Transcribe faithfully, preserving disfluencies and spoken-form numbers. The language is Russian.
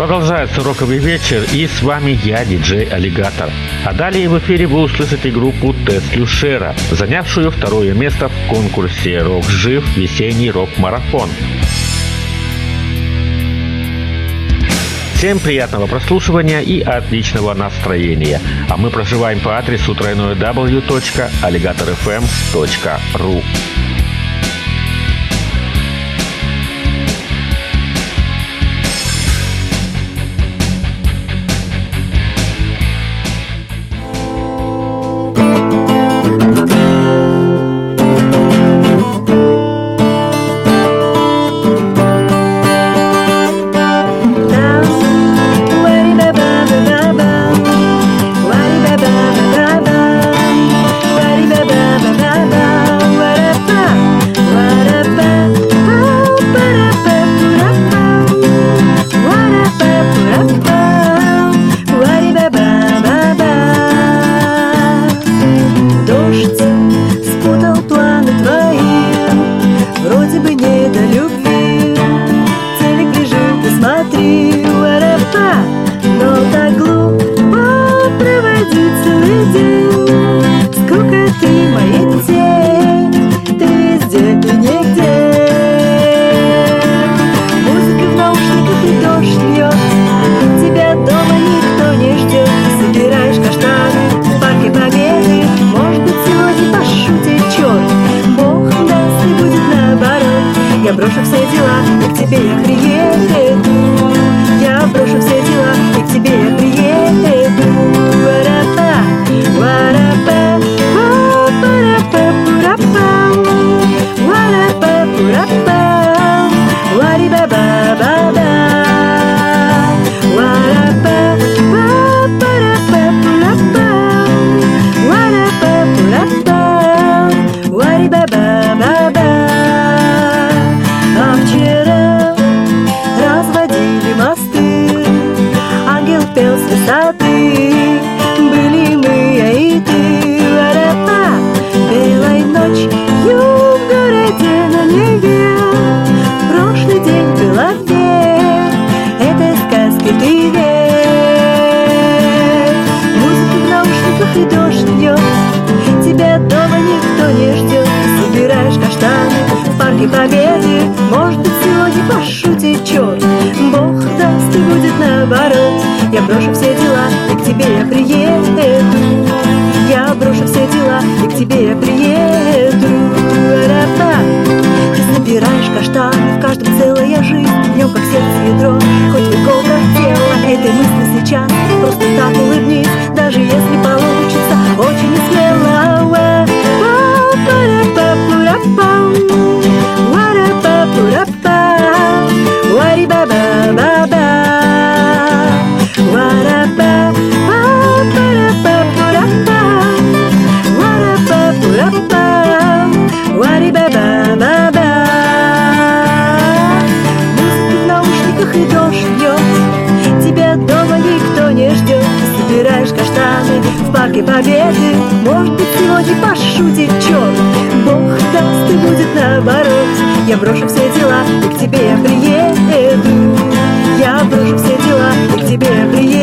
Продолжается роковый вечер, и с вами я, диджей Аллигатор. А далее в эфире вы услышите группу Тест Люшера, занявшую второе место в конкурсе «Рок Жив. Весенний рок-марафон». Всем приятного прослушивания и отличного настроения. А мы проживаем по адресу дабл ю дабл ю дабл ю точка аллигатор эф эм точка ру. Победы, может быть, сегодня пошутит черт. Бог даст, и будет наоборот. Я брошу все дела, и к тебе я приеду. Я брошу все дела, и к тебе я приеду.